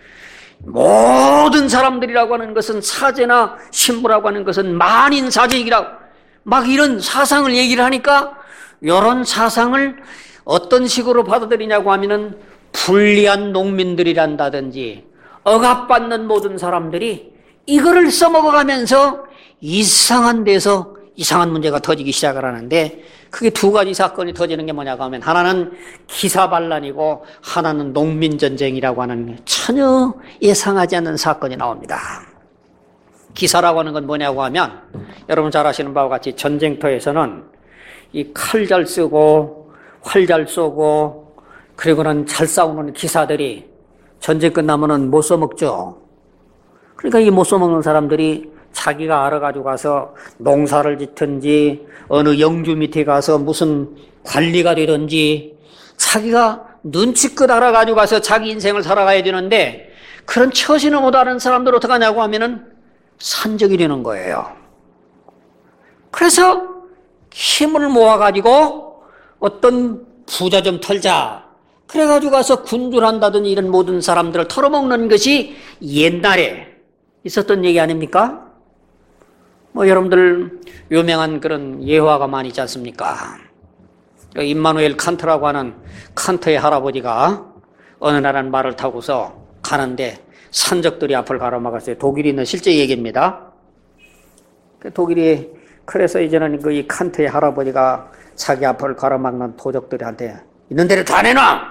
S1: 모든 사람들이라고 하는 것은 사제나 신부라고 하는 것은 만인사제이라고 막 이런 사상을 얘기를 하니까, 이런 사상을 어떤 식으로 받아들이냐고 하면은 불리한 농민들이란다든지 억압받는 모든 사람들이 이거를 써먹어가면서 이상한 데서 이상한 문제가 터지기 시작을 하는데, 그게 두 가지 사건이 터지는 게 뭐냐고 하면, 하나는 기사반란이고 하나는 농민전쟁이라고 하는 전혀 예상하지 않는 사건이 나옵니다. 기사라고 하는 건 뭐냐고 하면, 여러분 잘 아시는 바와 같이 전쟁터에서는 이 칼 잘 쓰고 활 잘 쏘고 그리고는 잘 싸우는 기사들이 전쟁 끝나면은 못 써먹죠. 그러니까 이 못 써먹는 사람들이 자기가 알아가지고 가서 농사를 짓든지 어느 영주 밑에 가서 무슨 관리가 되든지 자기가 눈치껏 알아가지고 가서 자기 인생을 살아가야 되는데, 그런 처신을 못하는 사람들 어떻게 하냐고 하면은 산적이 되는 거예요. 그래서 힘을 모아가지고 어떤 부자 좀 털자, 그래가지고 가서 군주한다든지 이런 모든 사람들을 털어먹는 것이 옛날에 있었던 얘기 아닙니까? 뭐 여러분들 유명한 그런 예화가 많이 있지 않습니까? 임마누엘 칸트라고 하는 칸트의 할아버지가 어느 날은 말을 타고서 가는데 산적들이 앞을 가로막았어요. 독일에 있는 실제 얘기입니다. 독일이, 그래서 이제는 그 이 칸트의 할아버지가 자기 앞을 가로막는 도적들한테 있는 대로 다 내놔!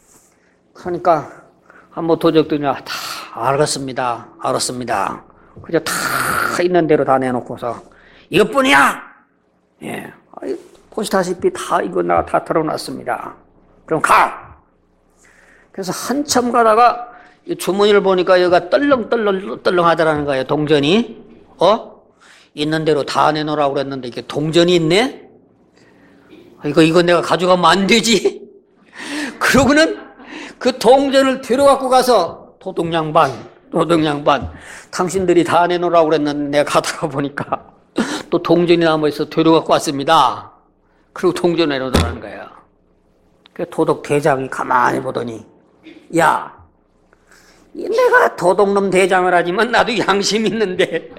S1: 그러니까 한번 도적들이 다 알았습니다. 알았습니다. 그저 다 있는 대로 다 내놓고서 이것뿐이야! 예. 보시다시피 다 이거 내가 다 털어놨습니다. 그럼 가! 그래서 한참 가다가 주머니를 보니까 여기가 떨렁떨렁 떨렁하더라는 거예요. 동전이. 어? 있는 대로 다 내놓으라고 그랬는데 이게 동전이 있네? 이거, 이거 내가 가져가면 안 되지? 그러고는 그 동전을 데려갖고 가서 도둑양반, 도둑양반, 당신들이 다 내놓으라고 그랬는데 내가 가다가 보니까 또 동전이 남아있어 데려갖고 왔습니다. 그리고 동전 내놓으라는 거예요. 그 도둑 대장이 가만히 보더니, 야, 내가 도둑놈 대장을 하지만 나도 양심 있는데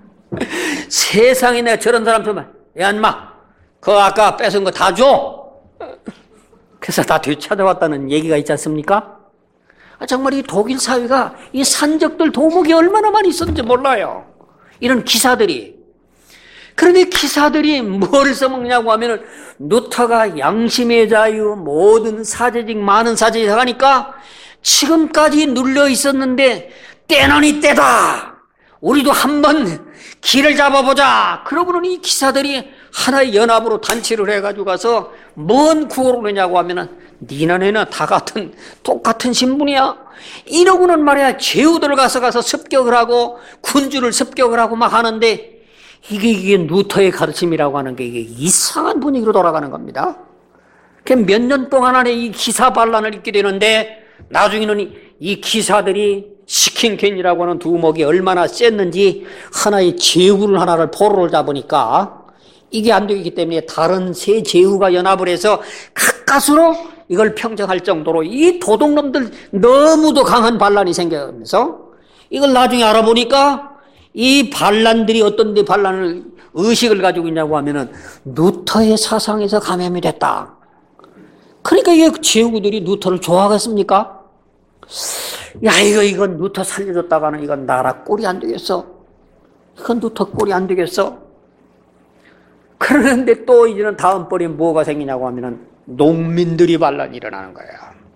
S1: 세상에 내가 저런 사람 좀, 야 인마, 그거 아까 뺏은 거 다 줘. 그래서 다 되찾아왔다는 얘기가 있지 않습니까? 아, 정말 이 독일 사회가 이 산적들 도목이 얼마나 많이 있었는지 몰라요. 이런 기사들이. 그런데 기사들이 뭘 써먹냐고 하면은 루터가 양심의 자유, 모든 사제직, 많은 사제직 하니까 지금까지 눌려 있었는데 때는 이때다. 우리도 한번 길을 잡아보자. 그러고는 이 기사들이 하나의 연합으로 단체를 해가지고 가서 뭔 구호를 내냐고 하면은 니나 내나 다 같은 똑같은 신분이야. 이러고는 말이야 제후들을 가서 가서 습격을 하고 군주를 습격을 하고 막 하는데, 이게 이게 루터의 가르침이라고 하는 게 이게 이상한 분위기로 돌아가는 겁니다. 몇 년 동안 안에 이 기사 반란을 입게 되는데, 나중에는 이 기사들이 시킨캔이라고 하는 두목이 얼마나 셌는지 하나의 제후를 하나를 포로를 잡으니까 이게 안 되기 때문에 다른 세 제후가 연합을 해서 가까스로 이걸 평정할 정도로 이 도둑놈들 너무도 강한 반란이 생겨면서, 이걸 나중에 알아보니까 이 반란들이 어떤 데 반란을 의식을 가지고 있냐고 하면은 루터의 사상에서 감염이 됐다. 그러니까 이 제후들이 루터를 좋아하겠습니까? 야, 이거, 이건 루터 살려줬다가는 이건 나라 꼴이 안 되겠어. 이건 루터 꼴이 안 되겠어. 그러는데 또 이제는 다음번에 뭐가 생기냐고 하면은 농민들이 반란이 일어나는 거야.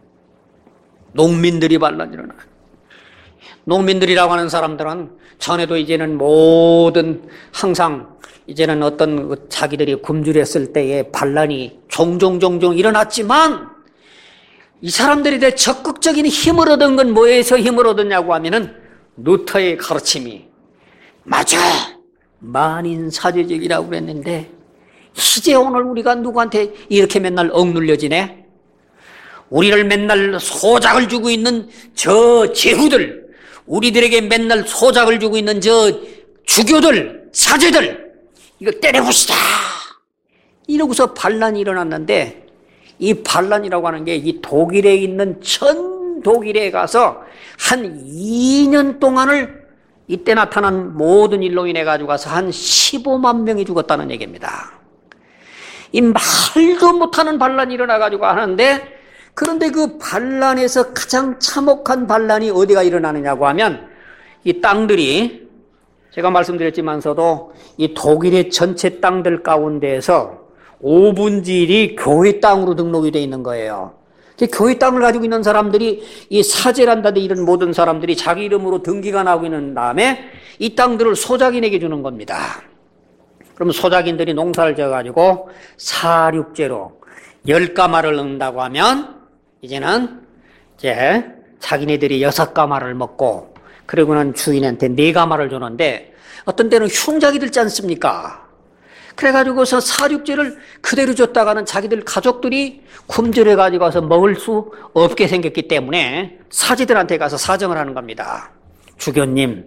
S1: 농민들이 반란이 일어나. 농민들이라고 하는 사람들은 전에도 이제는 모든 항상 이제는 어떤 자기들이 굶주렸을 때의 반란이 종종 종종 일어났지만, 이 사람들이 대 적극적인 힘을 얻은 건 뭐에서 힘을 얻었냐고 하면은 루터의 가르침이 맞아, 만인사제적이라고 그랬는데 이제 오늘 우리가 누구한테 이렇게 맨날 억눌려지네? 우리를 맨날 소작을 주고 있는 저 제후들, 우리들에게 맨날 소작을 주고 있는 저 주교들, 사제들, 이거 때려부시자. 이러고서 반란이 일어났는데 이 반란이라고 하는 게 이 독일에 있는 전 독일에 가서 한 이 년 동안을 이때 나타난 모든 일로 인해 가지고 가서 한 십오만 명이 죽었다는 얘기입니다. 이 말도 못하는 반란이 일어나 가지고 하는데, 그런데 그 반란에서 가장 참혹한 반란이 어디가 일어나느냐고 하면 이 땅들이, 제가 말씀드렸지만서도 이 독일의 전체 땅들 가운데에서 오분의 일이 교회 땅으로 등록이 되어 있는 거예요. 교회 땅을 가지고 있는 사람들이 이 사제란다든지 이런 모든 사람들이 자기 이름으로 등기가 나오고 있는 다음에 이 땅들을 소작인에게 주는 겁니다. 그럼 소작인들이 농사를 지어가지고 사륙제로 열 가마를 넣는다고 하면 이제는 이제 자기네들이 여섯 가마를 먹고 그리고는 주인한테 네 가마를 주는데 어떤 때는 흉작이 들지 않습니까? 그래가지고서 사륙제를 그대로 줬다가는 자기들 가족들이 굶주려가지고 가서 먹을 수 없게 생겼기 때문에 사제들한테 가서 사정을 하는 겁니다. 주교님,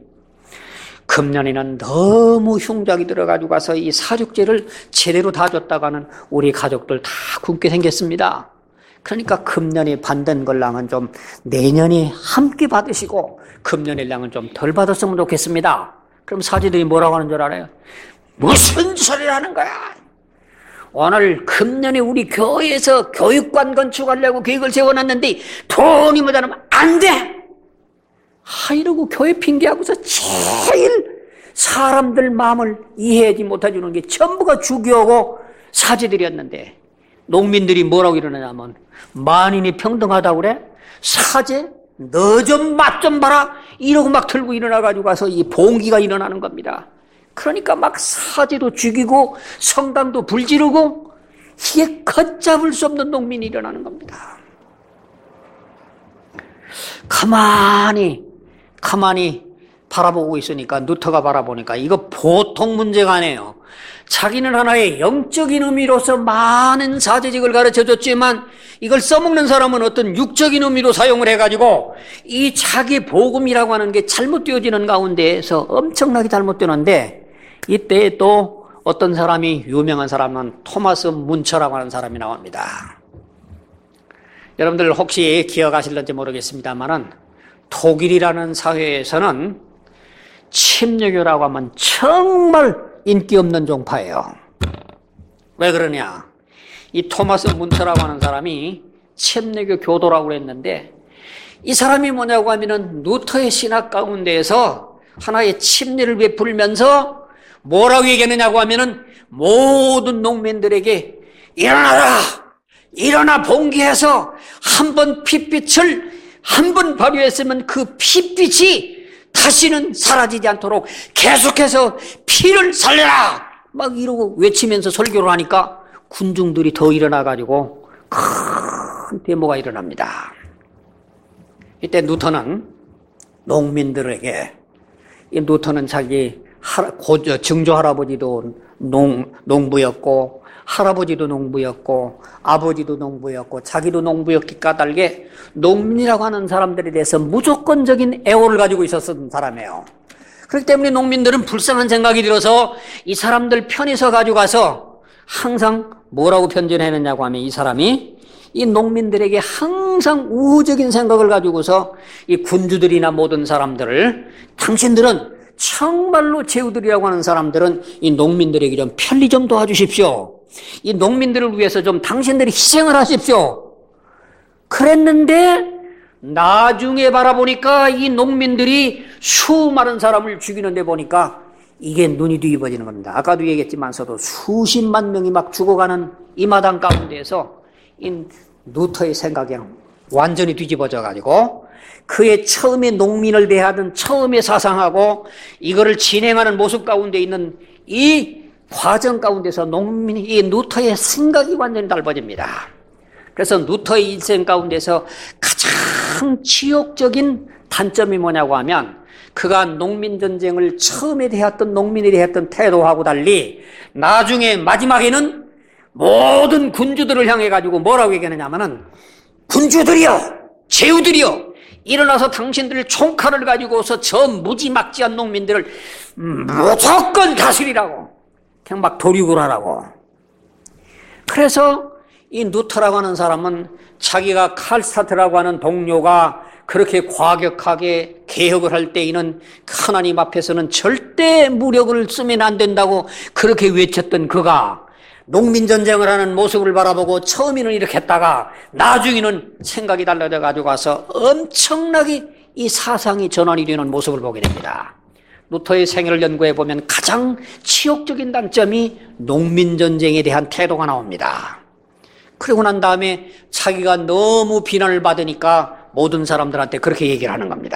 S1: 금년에는 너무 흉작이 들어가지고 가서 이 사륙제를 제대로 다 줬다가는 우리 가족들 다 굶게 생겼습니다. 그러니까 금년에 받는 걸랑은 좀 내년에 함께 받으시고 금년에 량은 좀 덜 받았으면 좋겠습니다. 그럼 사제들이 뭐라고 하는 줄 알아요? 무슨 소리를 하는 거야? 오늘 금년에 우리 교회에서 교육관 건축하려고 계획을 세워놨는데 돈이 모자라면 안 돼! 하, 이러고 교회 핑계하고서 제일 사람들 마음을 이해하지 못해주는 게 전부가 주교하고 사제들이었는데 농민들이 뭐라고 이러느냐면 만인이 평등하다고 그래? 사제? 너 좀 맛 좀 봐라! 이러고 막 들고 일어나가지고 가서 이 봉기가 일어나는 겁니다. 그러니까 막 사제도 죽이고 성당도 불지르고 이게 걷잡을 수 없는 농민이 일어나는 겁니다. 가만히 가만히 바라보고 있으니까 누터가 바라보니까 이거 보통 문제가 아니에요. 자기는 하나의 영적인 의미로서 많은 사제직을 가르쳐줬지만 이걸 써먹는 사람은 어떤 육적인 의미로 사용을 해가지고 이 자기 복음이라고 하는 게 잘못되어지는 가운데에서 엄청나게 잘못되는데, 이때 또 어떤 사람이, 유명한 사람은 토마스 문처라고 하는 사람이 나옵니다. 여러분들 혹시 기억하실는지 모르겠습니다만은 독일이라는 사회에서는 침례교라고 하면 정말 인기 없는 종파예요. 왜 그러냐? 이 토마스 문처라고 하는 사람이 침례교 교도라고 그랬는데 이 사람이 뭐냐고 하면은 루터의 신학 가운데에서 하나의 침례를 베풀면서 뭐라고 얘기하느냐고 하면은 모든 농민들에게 일어나라! 일어나 봉기해서 한 번 핏빛을 한 번 발휘했으면 그 핏빛이 다시는 사라지지 않도록 계속해서 피를 살려라! 막 이러고 외치면서 설교를 하니까 군중들이 더 일어나가지고 큰 데모가 일어납니다. 이때 누터는 농민들에게, 이 누터는 자기 고, 증조 할아버지도 농, 농부였고 할아버지도 농부였고 아버지도 농부였고 자기도 농부였기 까닭에 농민이라고 하는 사람들에 대해서 무조건적인 애호를 가지고 있었던 사람이에요. 그렇기 때문에 농민들은 불쌍한 생각이 들어서 이 사람들 편에 서 가지고 가서 항상 뭐라고 편전했느냐고 하면 이 사람이 이 농민들에게 항상 우호적인 생각을 가지고서 이 군주들이나 모든 사람들을, 당신들은 정말로 제후들이라고 하는 사람들은 이 농민들에게 좀 편리 좀 도와주십시오. 이 농민들을 위해서 좀 당신들이 희생을 하십시오. 그랬는데 나중에 바라보니까 이 농민들이 수많은 사람을 죽이는데 보니까 이게 눈이 뒤집어지는 겁니다. 아까도 얘기했지만서도 수십만 명이 막 죽어가는 이 마당 가운데에서 이 루터의 생각이 완전히 뒤집어져 가지고 그의 처음에 농민을 대하던 처음의 사상하고 이거를 진행하는 모습 가운데 있는 이 과정 가운데서 농민이, 이 루터의 생각이 완전히 달라집니다. 그래서 루터의 일생 가운데서 가장 치욕적인 단점이 뭐냐고 하면 그가 농민전쟁을 처음에 대했던 농민에 대했던 태도하고 달리 나중에 마지막에는 모든 군주들을 향해 가지고 뭐라고 얘기하느냐 하면은 군주들이여, 제후들이여, 일어나서 당신들 총칼을 가지고서 저 무지막지한 농민들을 무조건 다스리라고, 그냥 막 도륙을 하라고. 그래서 이 루터라고 하는 사람은 자기가 칼스타트라고 하는 동료가 그렇게 과격하게 개혁을 할 때에는 하나님 앞에서는 절대 무력을 쓰면 안 된다고 그렇게 외쳤던 그가 농민전쟁을 하는 모습을 바라보고 처음에는 이렇게 했다가 나중에는 생각이 달라져 가지고 가서 엄청나게 이 사상이 전환이 되는 모습을 보게 됩니다. 루터의 생애를 연구해 보면 가장 치욕적인 단점이 농민전쟁에 대한 태도가 나옵니다. 그러고 난 다음에 자기가 너무 비난을 받으니까 모든 사람들한테 그렇게 얘기를 하는 겁니다.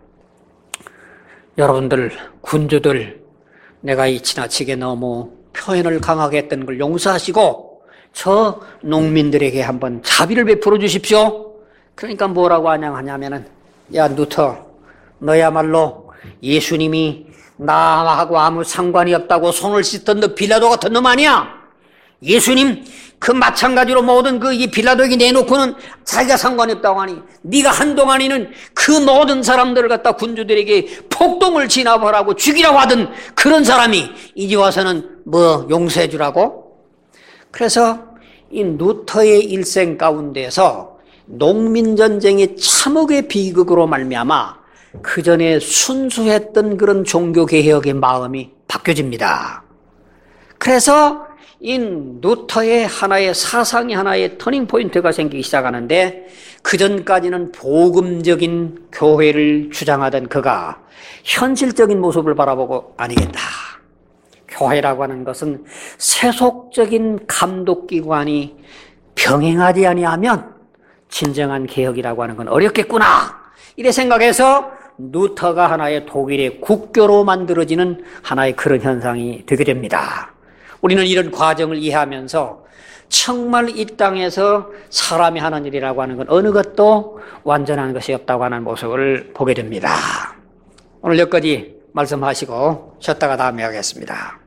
S1: 여러분들, 군주들, 내가 이 지나치게 너무 표현을 강하게 했던 걸 용서하시고 저 농민들에게 한번 자비를 베풀어 주십시오. 그러니까 뭐라고 하냐면은, 야 루터, 너야말로 예수님이 나하고 아무 상관이 없다고 손을 씻던 너 빌라도 같은 놈 아니야? 예수님 그 마찬가지로 모든 그 이 빌라도에게 내놓고는 자기가 상관이 없다고 하니, 네가 한동안에는 그 모든 사람들을 갖다 군주들에게 폭동을 진압하라고 죽이라고 하던 그런 사람이 이제 와서는 뭐 용서해 주라고? 그래서 이 루터의 일생 가운데서 농민전쟁의 참혹의 비극으로 말미암아 그 전에 순수했던 그런 종교개혁의 마음이 바뀌어집니다. 그래서 이 루터의 하나의 사상이 하나의 터닝포인트가 생기기 시작하는데, 그전까지는 복음적인 교회를 주장하던 그가 현실적인 모습을 바라보고 아니겠다. 교회라고 하는 것은 세속적인 감독기관이 병행하지 아니하면 진정한 개혁이라고 하는 건 어렵겠구나. 이래 생각해서 루터가 하나의 독일의 국교로 만들어지는 하나의 그런 현상이 되게 됩니다. 우리는 이런 과정을 이해하면서 정말 이 땅에서 사람이 하는 일이라고 하는 건 어느 것도 완전한 것이 없다고 하는 모습을 보게 됩니다. 오늘 여기까지 말씀하시고 쉬었다가 다음에 하겠습니다.